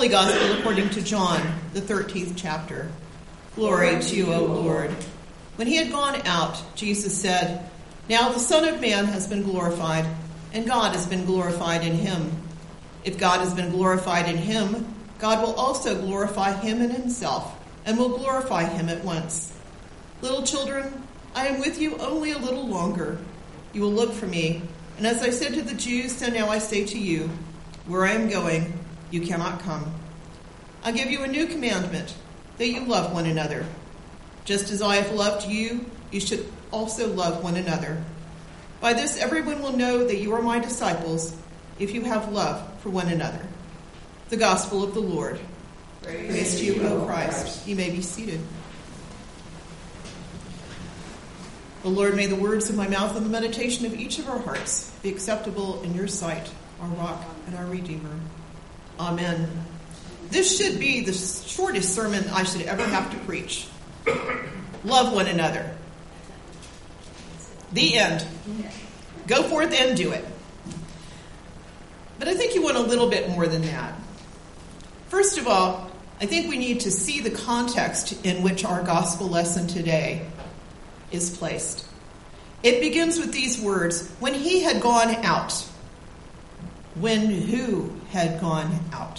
Holy Gospel according to John, the 13th chapter. Glory to you, O Lord. When he had gone out, Jesus said, "Now the Son of Man has been glorified, and God has been glorified in him. If God has been glorified in him, God will also glorify him in himself, and will glorify him at once. Little children, I am with you only a little longer. You will look for me, and as I said to the Jews, so now I say to you, where I am going, you cannot come. I give you a new commandment, that you love one another. Just as I have loved you, you should also love one another. By this everyone will know that you are my disciples, if you have love for one another." The Gospel of the Lord. Praise to you, O Christ. You may be seated. O Lord, may the words of my mouth and the meditation of each of our hearts be acceptable in your sight, our rock and our Redeemer. Amen. This should be the shortest sermon I should ever have to preach. Love one another. The end. Go forth and do it. But I think you want a little bit more than that. First of all, I think we need to see the context in which our gospel lesson today is placed. It begins with these words, when he had gone out. When who had gone out?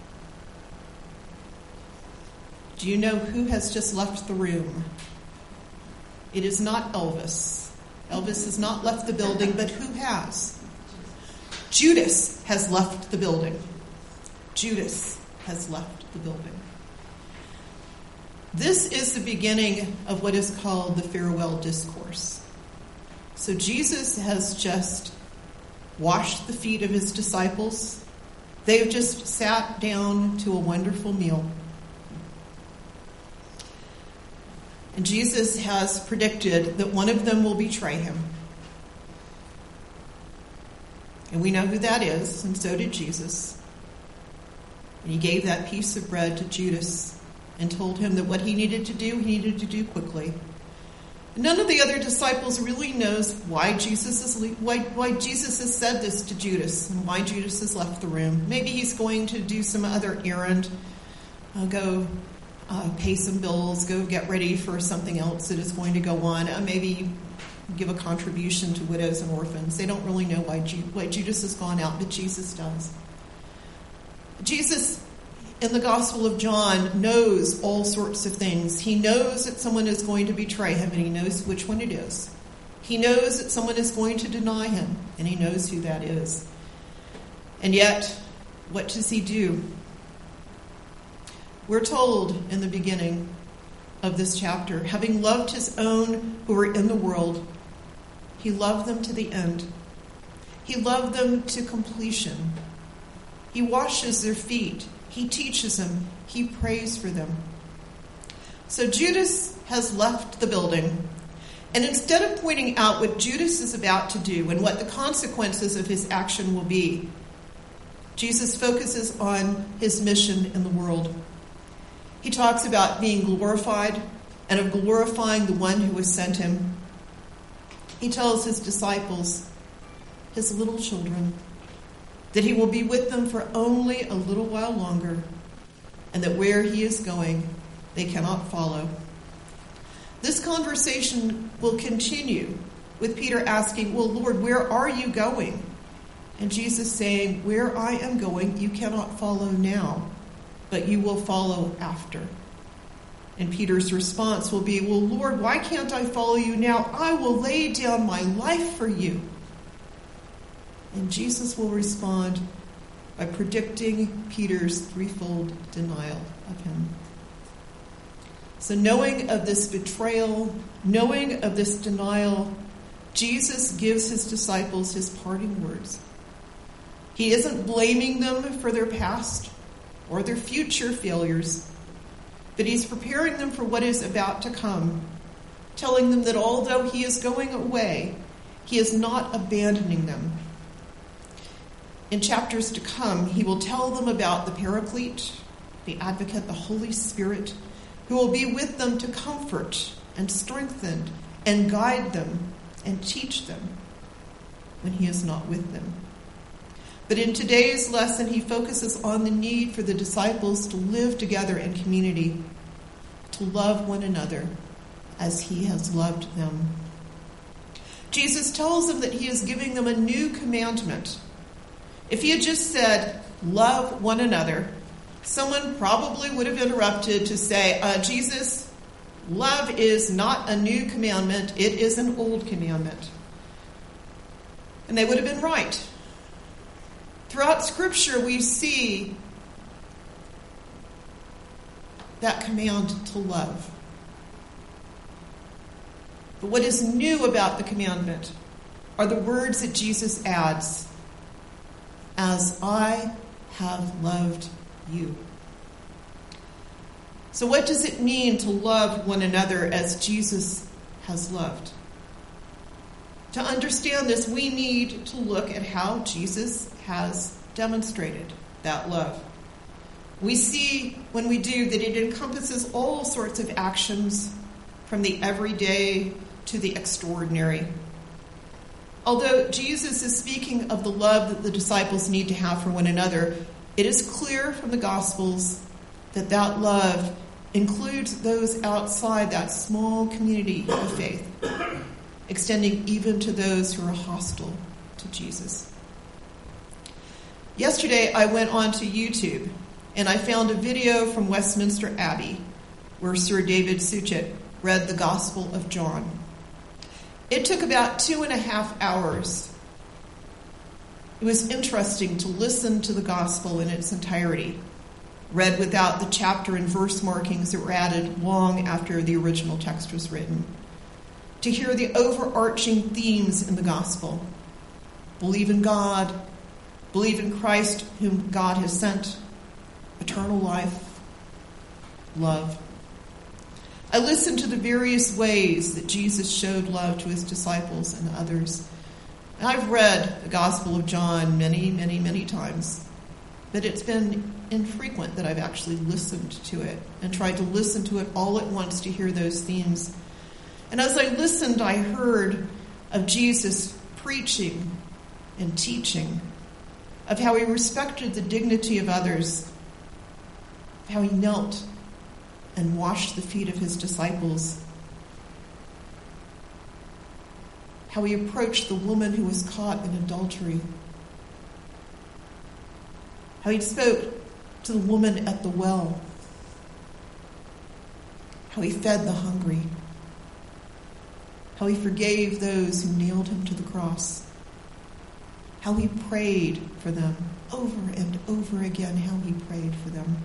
Do you know who has just left the room? It is not Elvis. Elvis has not left the building, but who has? Judas has left the building. Judas has left the building. This is the beginning of what is called the farewell discourse. So Jesus has just washed the feet of his disciples. They have just sat down to a wonderful meal. And Jesus has predicted that one of them will betray him. And we know who that is, and so did Jesus. And he gave that piece of bread to Judas and told him that what he needed to do quickly. None of the other disciples really knows why Jesus has said this to Judas and why Judas has left the room. Maybe he's going to do some other errand, go pay some bills, go get ready for something else that is going to go on. Maybe give a contribution to widows and orphans. They don't really know why Judas has gone out, but Jesus does. Jesus, in the Gospel of John, knows all sorts of things. He knows that someone is going to betray him, and he knows which one it is. He knows that someone is going to deny him, and he knows who that is. And yet, what does he do? We're told in the beginning of this chapter, having loved his own who were in the world, he loved them to the end. He loved them to completion. He washes their feet. He teaches them. He prays for them. So Judas has left the building. And instead of pointing out what Judas is about to do and what the consequences of his action will be, Jesus focuses on his mission in the world. He talks about being glorified and of glorifying the one who has sent him. He tells his disciples, his little children, that he will be with them for only a little while longer, and that where he is going, they cannot follow. This conversation will continue with Peter asking, "Well, Lord, where are you going?" And Jesus saying, "Where I am going, you cannot follow now, but you will follow after." And Peter's response will be, "Well, Lord, why can't I follow you now? I will lay down my life for you." And Jesus will respond by predicting Peter's threefold denial of him. So knowing of this betrayal, knowing of this denial, Jesus gives his disciples his parting words. He isn't blaming them for their past or their future failures, but he's preparing them for what is about to come, telling them that although he is going away, he is not abandoning them. In chapters to come, he will tell them about the Paraclete, the Advocate, the Holy Spirit, who will be with them to comfort and strengthen and guide them and teach them when he is not with them. But in today's lesson, he focuses on the need for the disciples to live together in community, to love one another as he has loved them. Jesus tells them that he is giving them a new commandment. If he had just said, love one another, someone probably would have interrupted to say, Jesus, love is not a new commandment, it is an old commandment. And they would have been right. Throughout Scripture, we see that command to love. But what is new about the commandment are the words that Jesus adds, as I have loved you. So what does it mean to love one another as Jesus has loved? To understand this, we need to look at how Jesus has demonstrated that love. We see when we do that it encompasses all sorts of actions, from the everyday to the extraordinary. Although Jesus is speaking of the love that the disciples need to have for one another, it is clear from the Gospels that that love includes those outside that small community of faith, extending even to those who are hostile to Jesus. Yesterday, I went onto YouTube and I found a video from Westminster Abbey where Sir David Suchet read the Gospel of John. It took about 2.5 hours. It was interesting to listen to the Gospel in its entirety, read without the chapter and verse markings that were added long after the original text was written, to hear the overarching themes in the Gospel. Believe in God, believe in Christ whom God has sent, eternal life, love. I listened to the various ways that Jesus showed love to his disciples and others. And I've read the Gospel of John many, many, many times, but it's been infrequent that I've actually listened to it and tried to listen to it all at once to hear those themes. And as I listened, I heard of Jesus preaching and teaching, of how he respected the dignity of others, of how he knelt and washed the feet of his disciples, how he approached the woman who was caught in adultery, how he spoke to the woman at the well, how he fed the hungry, how he forgave those who nailed him to the cross, how he prayed for them over and over again, how he prayed for them.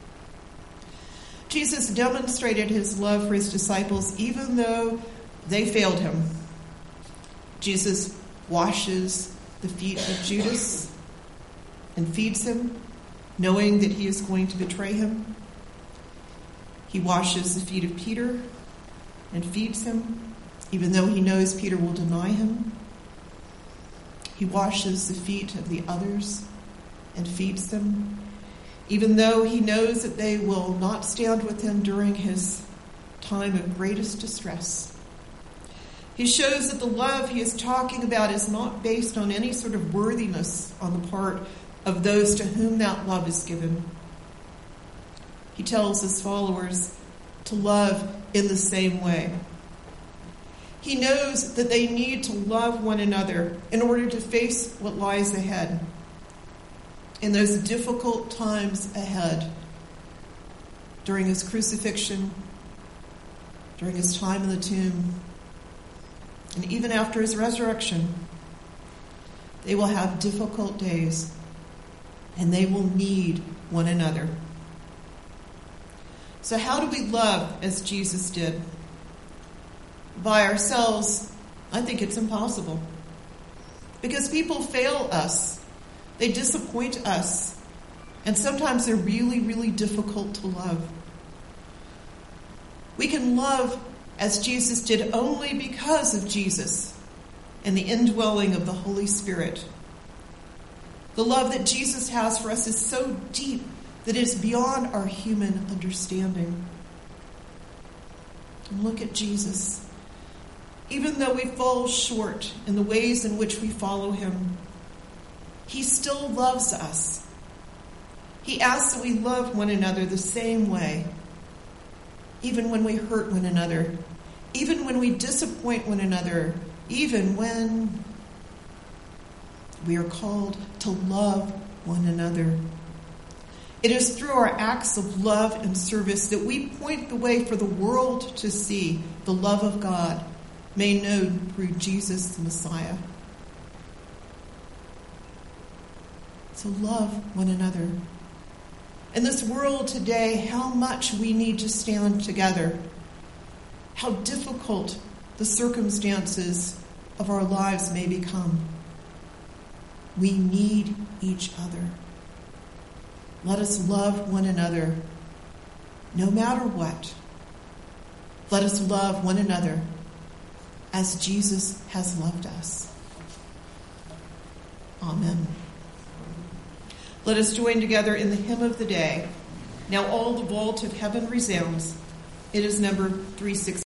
Jesus demonstrated his love for his disciples even though they failed him. Jesus washes the feet of Judas and feeds him, knowing that he is going to betray him. He washes the feet of Peter and feeds him, even though he knows Peter will deny him. He washes the feet of the others and feeds them, even though he knows that they will not stand with him during his time of greatest distress. He shows that the love he is talking about is not based on any sort of worthiness on the part of those to whom that love is given. He tells his followers to love in the same way. He knows that they need to love one another in order to face what lies ahead. In those difficult times ahead, during his crucifixion, during his time in the tomb, and even after his resurrection, they will have difficult days, and they will need one another. So how do we love as Jesus did? By ourselves, I think it's impossible. Because people fail us. They disappoint us. And sometimes they're really, really difficult to love. We can love as Jesus did only because of Jesus and the indwelling of the Holy Spirit. The love that Jesus has for us is so deep that it is beyond our human understanding. And look at Jesus. Even though we fall short in the ways in which we follow him, He still loves us. He asks that we love one another the same way, even when we hurt one another, even when we disappoint one another, even when we are called to love one another. It is through our acts of love and service that we point the way for the world to see the love of God made known through Jesus the Messiah. So love one another. In this world today, how much we need to stand together. How difficult the circumstances of our lives may become. We need each other. Let us love one another, no matter what. Let us love one another as Jesus has loved us. Amen. Let us join together in the hymn of the day. Now all the vault of heaven resounds. It is number 360.